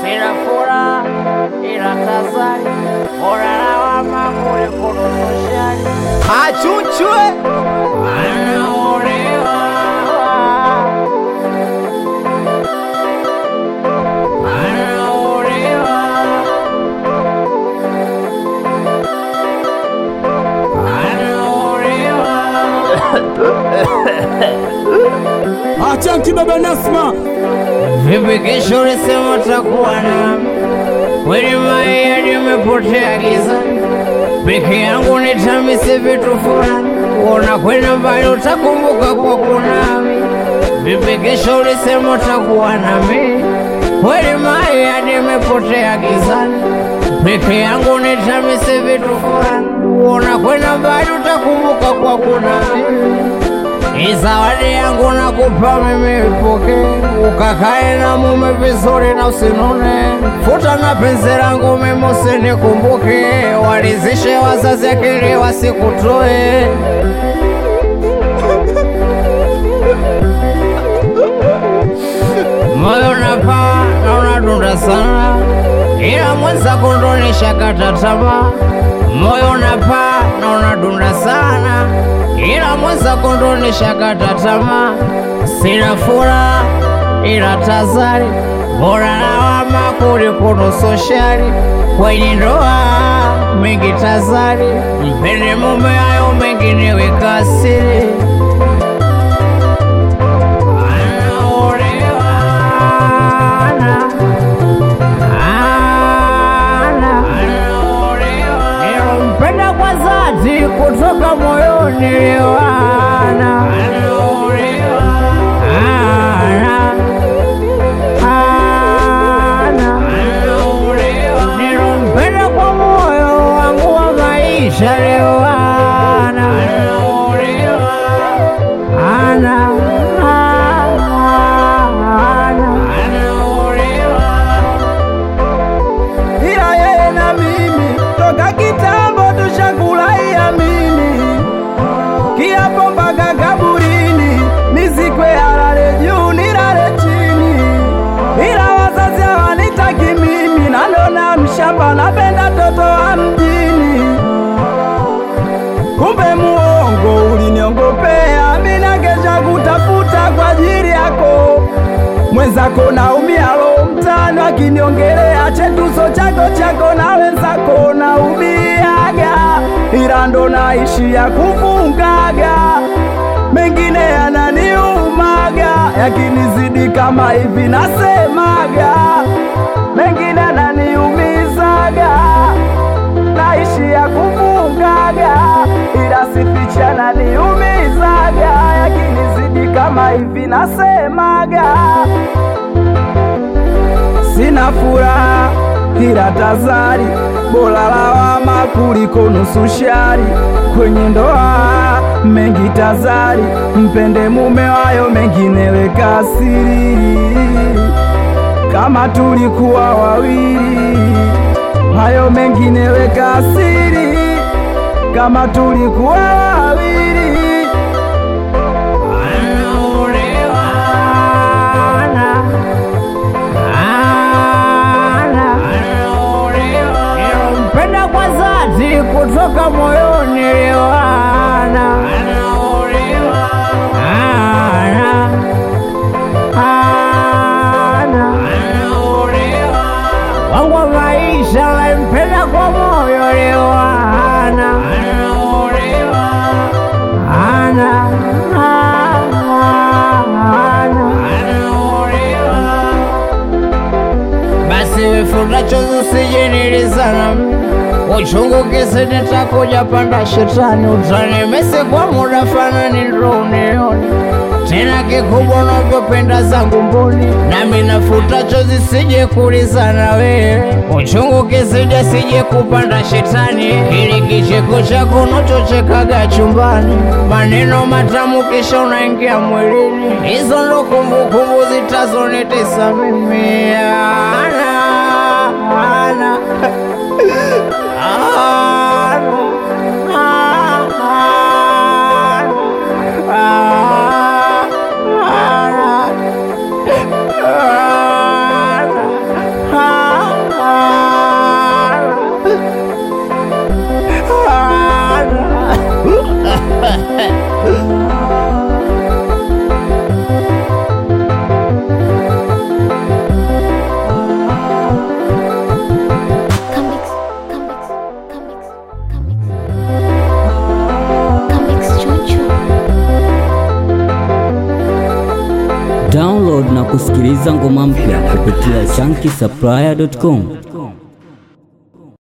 sina furaha ila tazari, bora lawama kuliko nusushari. Achuchwe Anaolewa, anaolewa, anaolewa. Achanki baba Nasma. Vipi kesho ulisema utakuwa nami? Kweli maia nimepotea gizani, peke yangu nitamisi vitu fulani, unakwenda mbali utakumbuka kwa kunami. Vipi kesho ulisema utakuwa nami? Kweli maia nimepotea gizani, peke yangu nitamisi vitu fulani, unakwenda mbali utakumbuka kwa kunami. Zawadi yangu nakupa mimi ipoke, ukakae na mume vizuri na usinone. Futa na penzi langu mimi usinikumbuke, walizishe wazazi akili wasikutoe. Moyo napaa na unadunda sana, ila mwenzako ndo nishakata tamaa. Moyo napaa na unadunda sana, ila mwenzako ndo nishakata tamaa. Sina furaha ila tazari, bora lawama kuliko nusushari. Kwenye ndoa mengi tazari, mpende mume hayo mengine weka siri. Nilompenda kwa dhati kutoka moyoni liwana, nilompenda kwa moyo wangu wa maisha liwana, Ila yeye na mimi toka kitambo tushakulaia mimi, kiapo mpaka kaburini, nizikwe halale juu nilale chini. Ila wazazi hawanitaki mimi, na ndona mshamba napenda toto wa mjini. Kumbe muongo uliniongopea, mina kesha kutafuta kwa ajili yako. Mwenzako naumia lo mtano, akiniongelea chetuso chako na wenzako naumiaga, ila ndo naishia kufungaga. Mengine yananiumaga, yakinizidi kama hivi nasemaga. Mengine yananiumizaga, naishia kufungaga, ila sificha yananiumizaga. Yakinizidi kama hivi nasemaga. Sina furaha ila tazari, bora lawama kuliko nusushari. Kwenye ndoa mengi tazari, mpende mume wayo mengine weka siri. Kama tulikuwa wawili, hayo mengine weka siri. Kama tulikuwa wawili, nilompenda kwa dhati kutoka moyoni liwana, wangu wa maisha nampenda kwa moyo liwana, basi wefuta chozi usijinilizana, uchungu kisi nitakuja panda shetani. Utanimesi kwa muda fanani ndo unione tena, kikubwa unavyopenda zangu mboni, nami nafuta chozi sije kulizana wewe. Uchungu kisije sije kupanda shetani, ili kicheko chako unachochekaga chumbani, maneno matamu kisha unaingia mwilini. Hizo ndo kumbukumbu zitazonitesa mimi. na kusikiliza ngoma mpya kupitia chunky supplier.com.